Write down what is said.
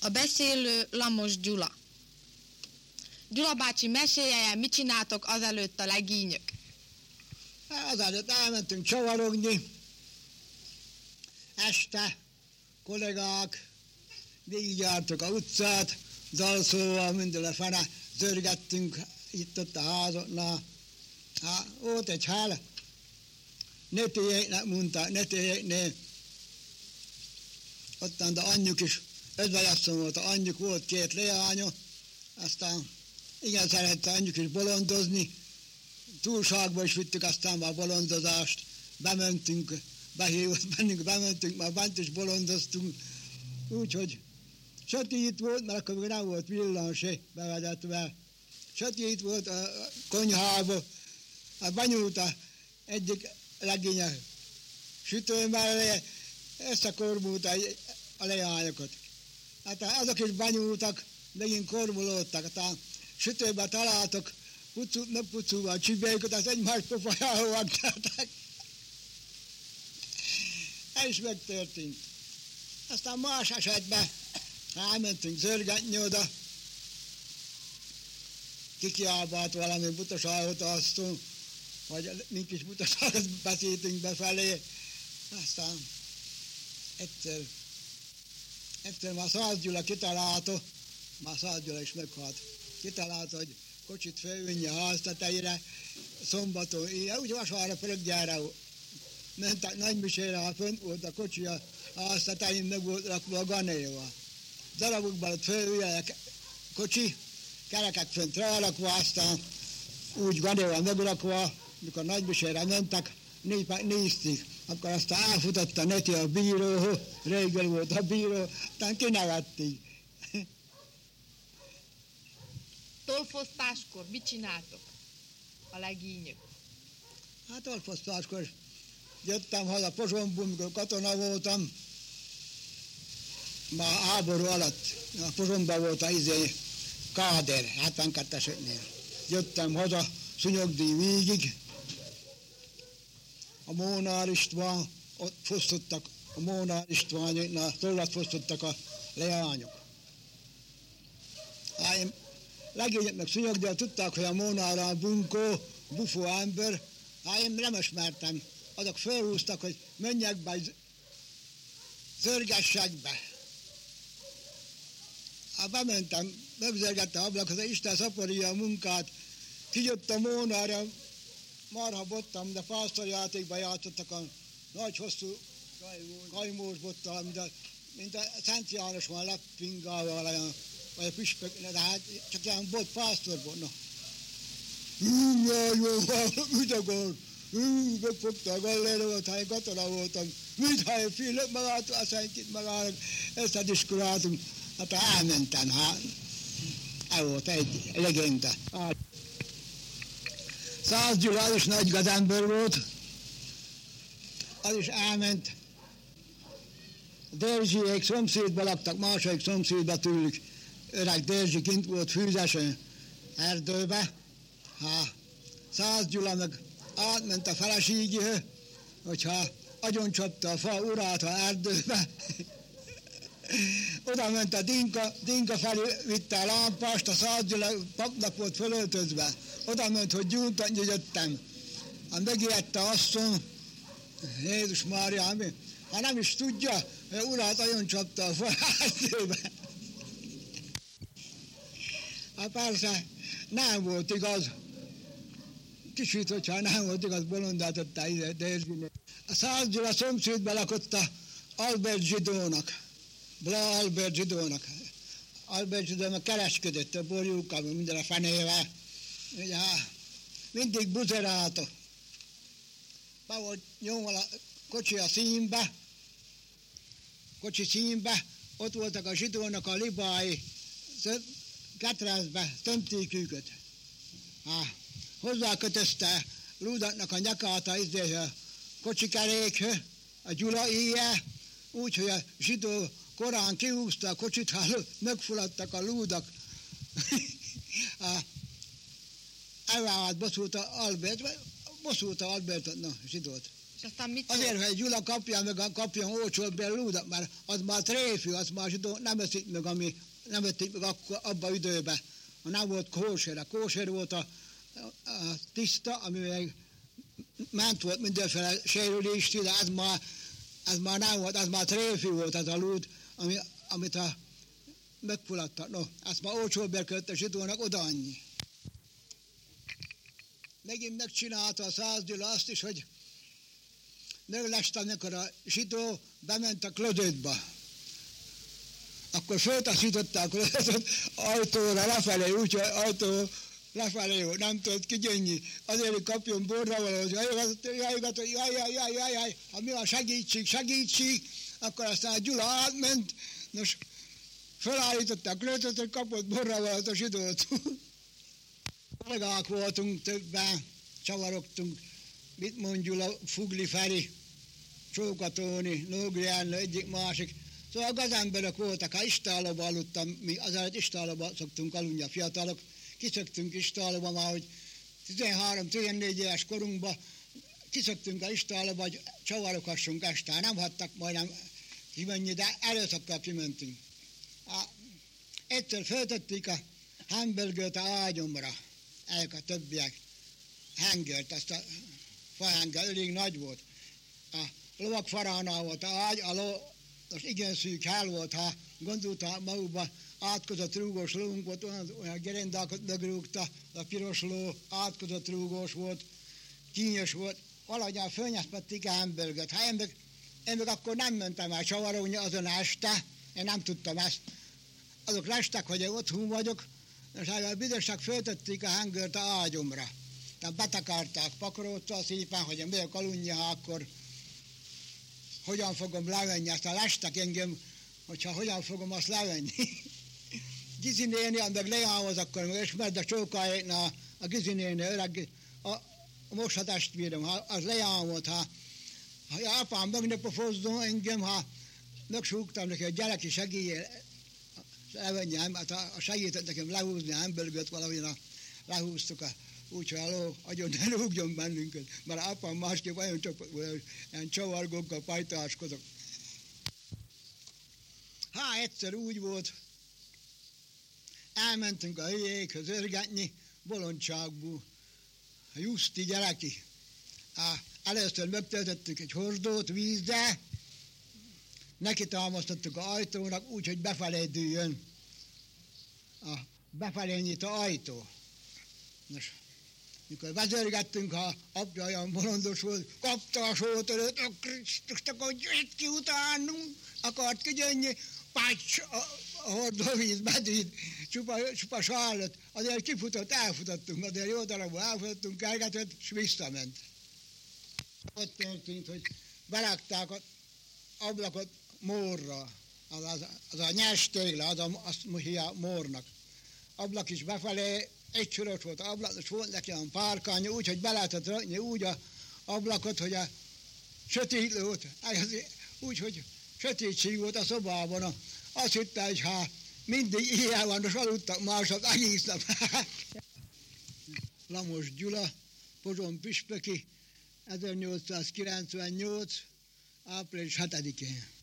A beszélő Lamos Gyula. Gyula bácsi, mesélje, mit csináltok azelőtt a legényök? Azelőtt elmentünk csavarogni. Este kollégák végigjártuk a utcát, zalszóval mindenre fene zörgettünk itt-ott a házaknál. Volt egy hely, ne téljéknek mondták, ne téljéknél. Ottan de anyjuk is, özvegyasszony volt, anyjuk volt 2 leánya, aztán igen szerette anyjuk is bolondozni, túlságba is vittük aztán a bolondozást, bementünk, behívott bennünk, bementünk, már bent is bolondoztunk, úgyhogy sötét volt, mert akkor még nem volt villany se bevezetve. Sötét volt a konyhába, benyúlt egyik legénye sütő mellé, összekormult a leányokat. Hát azok is benyúltak, megint kormulódtak, aztán sütőben találtak pucúval csibélyköt, az egymás pofájához vágták. Ez is megtörtént. Aztán más esetben elmentünk zörgetni oda, kikiálbált valami butaságot aztán, vagy mi kis butaságot beszéltünk befelé. Aztán egyszer már Szász Gyula kitalálta, már Szász Gyula is meghalt, kitalálta, hogy kocsit felvinni a ház tetejére szombaton, úgy vasárnap reggelre mentek Nagymisére, ha fönt volt a kocsi a ház tetején, meg volt rakva a ganéval. Darabokban ott felvinni a kocsi, kerekek fönt rárakva, aztán úgy ganéval megrakva, mikor Nagymisére mentek, nézték. Akkor aztán elfutott a neti a bíróhoz, régen volt a bíró, aztán kinevették. Tolfosztáskor mit csináltok a legényök? Hát tolfosztáskor jöttem haza Pozsonyból, mikor katona voltam, már háború alatt, a Pozsonyban volt a káder, 72-eseknél. Jöttem haza szúnyogdíj végig, a Mónár István, ott fosztottak, a Mónár Istványéknál tollat fosztottak a leányok. Én legényeknek szúnyogdíjat tudták, hogy a Mónárral bunkó, bufó ember, én nem ismertem. Azok felhúztak, hogy menjek be, zörgessek be. Bementem, megzörgettem ablakhoz, hogy Isten szaporja a munkát, kijött a Mónárra, marha bottam, de pásztorjátékban játszottak a nagy hosszú kajmós bottal, mint a Szent János van leppingával, vagy a püspök, de hát csak ilyen bot, pásztorbot. Ügyagol, megfogta a galléromat, ha én katona voltam, ha én félök magát, aztán itt magának, ezt a diskuráltunk, hát elmentem, el volt egy legenda. Szász Gyula, az is nagy gazember volt, az is elment. Derzsiék szomszédba laktak, második szomszédba tőlük. Öreg Derzsi kint volt fűzesen erdőbe. Szász Gyula meg átment a feleségéhez, hogyha agyoncsapta a fa urát a erdőbe. Oda ment a Dinka felé, vitte a lámpást, a Szász Gyula papnak volt fölöltözve. Oda ment, hogy gyújtani jöttem. Megijedte asszony, Jézus Mária, ha nem is tudja, hogy urát agyoncsapta a fa erdőbe. Hát persze, nem volt igaz. Kicsit, hogyha nem volt igaz, bolondáltotta ide Derzsinél. A Szász Gyula szomszédban lakott a Albert zsidónak, Bla Albert zsidónak. Albert zsidónak kereskedett a borjúkkal, minden a fenével. Ugye, mindig buzerálta. Be volt nyomva a kocsi a színbe, ott voltak a zsidónak a libái, ketrezbe tömték. Hozzákötözte Lúdatnak a nyakát a kocsikerékhöz, a Gyula íje, úgy, hogy a zsidó korán kihúzta a kocsit, megfulladtak a lúdak. Elvállalt bosszulta Albertot, zsidót. És aztán mit Azért, hogy Gyula kapjon olcsóbb bérlúdat, mert az már tréfű, az már zsidó nem eszik meg, nem ették meg akkor abban időben. Nem volt kóser. A kóser volt a tiszta, ami meg ment volt mindenféle sérülést, de az már nem volt, az már tréfű volt az a lúd, amit megfulladtak. No, azt már olcsóbb bérkölt a zsidónak, oda annyi. Megint megcsinálta a Szász Gyula azt is, hogy megleste, amikor a zsidó bement a klödötbe. Akkor föltaszította a klödöt ajtóra lefelé, úgyhogy ajtó lefelé, nem tudott kigyönni. Azért, hogy kapjon borra valahogy, jaj, ha mi van, segítség, akkor aztán a Gyula átment, nos, felállította a klödöt, hogy kapott borra valahogy a zsidót. Kollégák voltunk többen, csavarogtunk, mit mondjuk a Fugli Feri, Csóka Tóni, Nógri Ernő, egyik másik. Szóval gazemberek voltak, ha istállóba aludtam, mi azért istállóba szoktunk aludni a fiatalok, kiszöktünk istállóba már, hogy 13-14 éves korunkban kiszöktünk a istállóba, hogy csavarokassunk este, nem hagytak majdnem kimenni, de előszakkal kimentünk. Egyszer föltették a hambelgőt a ágyomra, ezek a többiek, hengert, azt a fahenger, elég nagy volt. A lovak faránál volt a ágy, most igen szűk hely volt, ha gondolta magukba, átkozott rúgós lónk volt, olyan gerendákat megrúgta, a piros ló átkozott rúgós volt, kínyos volt, valahogyan fölnyesztették a hambelgőt. Én meg akkor nem mentem el csavarogni azon este, én nem tudtam ezt. Azok lestek, hogy én otthon vagyok, és a büdösek föltették a hengert a ágyomra. Tehát betakarták pakaróttal szépen, hogy én megyek aludni, ha akkor hogyan fogom levenni, aztán lestek engem, hogyha hogyan fogom azt levenni. Gizi néni, meg leállhoz akkor meg ismert, a Csókáéknál a Gizi néni öreg, a mosa testvérem, az leállott, ha apám megnepofozzon engem, ha megsúgtam neki, hogy gyereki segíjél, levenjem, hát a segített nekem lehúzni a hambelgőt, valahogy lehúztuk, úgyhogy agyon ne rúgjon bennünket, mert apám másképp olyan ilyen csavargókkal pajtáskodok. Egyszer úgy volt, elmentünk a hülyékhöz örgetni, bolondságból, a Juszti gyereki. Először megtöltöttük egy hordót vízzel, neki támasztottuk az ajtónak, úgyhogy befelé dőljön. Befelé nyit az ajtó. Nos, mikor vezérgettünk, ha apja olyan bolondos volt, kapta a sótörőt, a Krisztus, akkor jött ki utánunk, akart kigyönni, pács, a hordóvíz bedűjt, csupa sállott, azért kifutott, elfutottunk, azért jó darabban elfutottunk, kergetett, és visszament. Ott történt, hogy berágták az ablakot mórra, az a nyers tégle, azt mondja mórnak. Ablak is befelé, egy soros volt ablak, és volt neki olyan párkány, úgy, hogy be lehetett rakni úgy a ablakot, hogy a sötét volt, úgy, hogy sötétség volt a szobában. Azt hitte, hogy mindig ilyen van, és aludtak mások egész nap. Lamos Gyula, Pozsony püspöki, 1898. április 7-én.